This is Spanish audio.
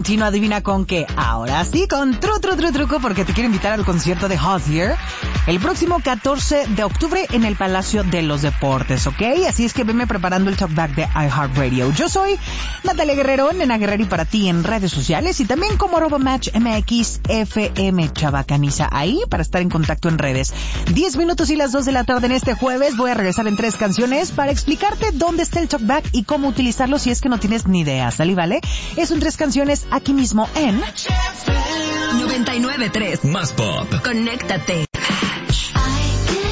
Valentino, adivina con qué. Ahora sí, con truco, porque te quiero invitar al concierto de Hozier el próximo 14 de octubre en el Palacio de los Deportes, ¿ok? Así es que venme preparando el talkback de iHeartRadio. Yo soy Natalia Guerrero, Nena Guerrero, y para ti en redes sociales y también como @matchmxfm Chavacaniza, ahí para estar en contacto en redes. 10 minutos y las 2 de la tarde en este jueves. Voy a regresar en 3 canciones para explicarte dónde está el talkback y cómo utilizarlo si es que no tienes ni idea, ¿sale? ¿Vale? Es un 3 canciones aquí mismo en 99.3 Más Pop. Conéctate.